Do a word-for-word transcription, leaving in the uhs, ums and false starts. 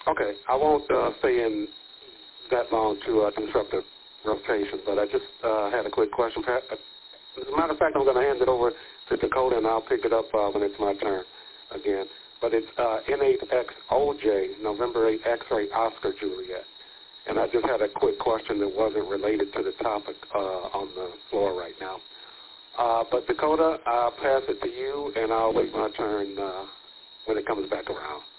Okay, I won't uh, stay in that long to uh, disrupt the rotation, but I just uh, had a quick question. As a matter of fact, I'm going to hand it over to Dakota, and I'll pick it up uh, when it's my turn again. But it's uh, N eight X O J, November eighth, X-ray Oscar Juliet. And I just had a quick question that wasn't related to the topic uh, on the floor right now. Uh, but Dakota, I'll pass it to you, and I'll wait my turn uh, when it comes back around.